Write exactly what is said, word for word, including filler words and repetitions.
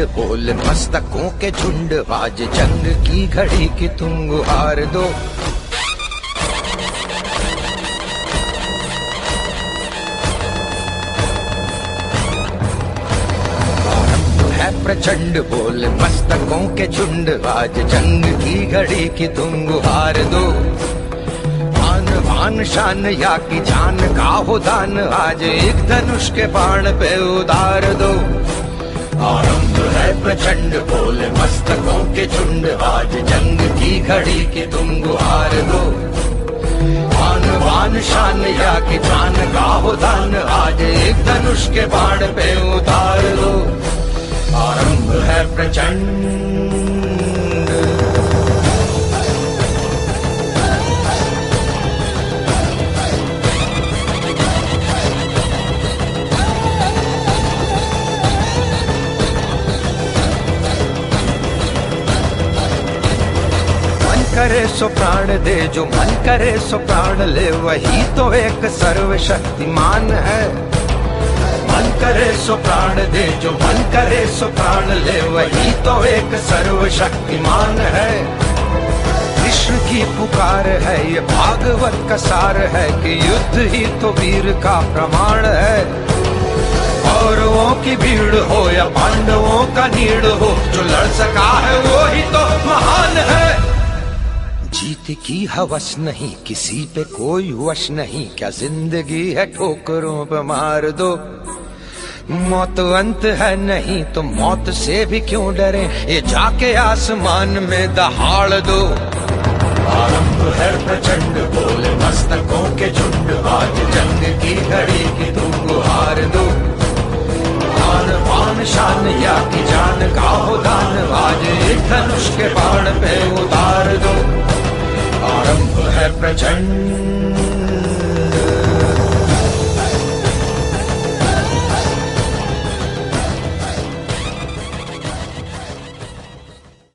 प्रचंड बोल मस्तकों के झुंड, आज जंग की घड़ी की तुम गुहार दो। प्रचंड बोल मस्तकों के झुंड, आज जंग की घड़ी की तुम गुहार दो। आन बान शान या की जान का हो दान, आज एक धनुष के बाण पे उतार दो। आरंभ है प्रचंड बोल मस्तकों के झुंड, आज जंग की घड़ी की तुम गुहार दो। आन बान शान या की जान का हो दान, आज एक धनुष के बाण पे उतार दो। आरंभ है प्रचंड। मन करे सो प्राण दे, जो मन करे सो प्राण ले, वही तो एक सर्वशक्तिमान है। मन करे सो प्राण दे, जो मन करे सो प्राण ले, वही तो एक सर्वशक्तिमान है। कृष्ण की पुकार है ये भागवत का सार है, कि युद्ध ही तो वीर का प्रमाण है। कौरवों की भीड़ हो या पांडवों का नीड़ हो, जो लड़ सका है वो ही तो महान है। जीत की हवस नहीं, किसी पे कोई वश नहीं, क्या जिंदगी है ठोकरों पे मार दो। मौत अंत है नहीं तो मौत से भी क्यों डरे, ये जाके आसमान में दहाड़ दो। आरंभ है प्रचंड बोल मस्तकों के झुंड, आज जंग की घड़ी की तुम गुहार दो। आन बान शान या की जान का हो